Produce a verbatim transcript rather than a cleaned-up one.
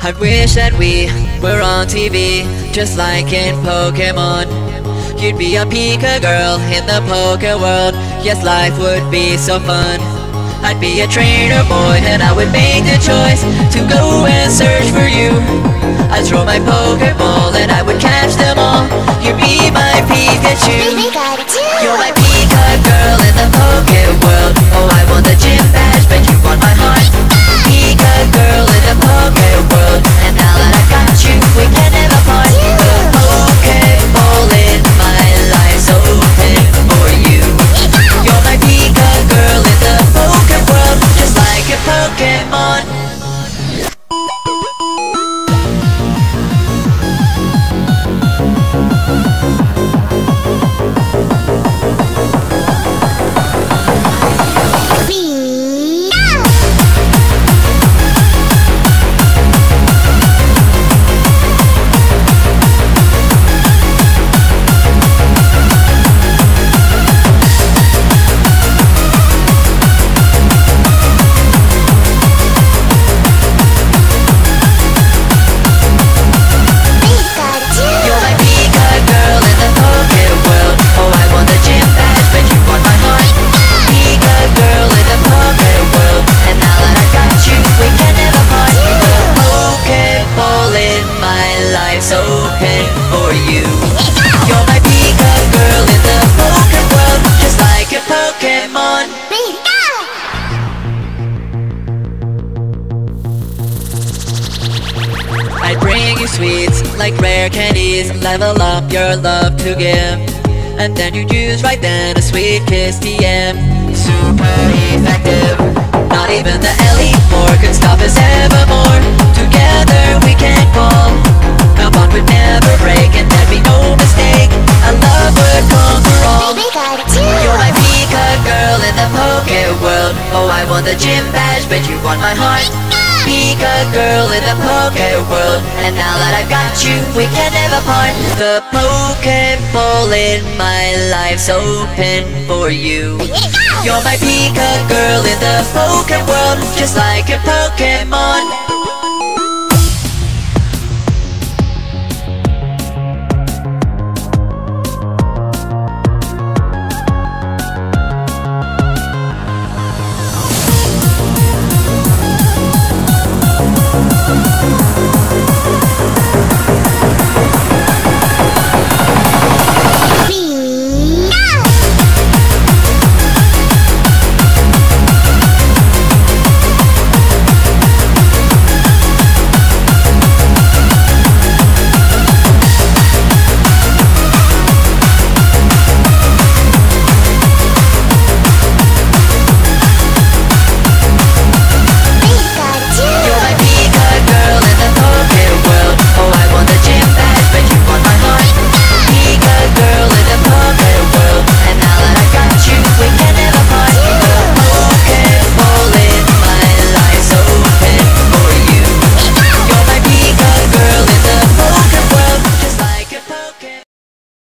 I wish that we were on T V, just like in Pokemon. You'd be a Pika girl in the Poke world. Yes, life would be so fun. I'd be a trainer boy and I would make the choice to go and search for you. I'd throw my Pokeball and I would catch them all. You'd be my Pikachu. You're my Pika girl in the Poke world. Oh, I want the gym badge, but you want my heart. Pika girl in the Poke world, and now that I got you, we can never part. The Pokeball in my life's open for you. You're my Pika girl in the Poke world, just like a Pokemon. Open for you. You're my Pika girl in the Poke world, just like a Pokemon. I bring you sweets like rare candies, level up your love to give, and then you choose right then a sweet kiss T M. Super effective. Not even the Elite Four can stop us evermore. Together we can fall. Our bond would never break and there'd be no mistake. Our love would conquer all. You're my Pika girl in the Poke world. Oh, I want the gym badge, but you want my heart. Pika girl in the Poke world, and now that I've got you, we can never part. The Pokeball in my life's open for you. You're my Pika girl in the Poke world, just like a Pokemon.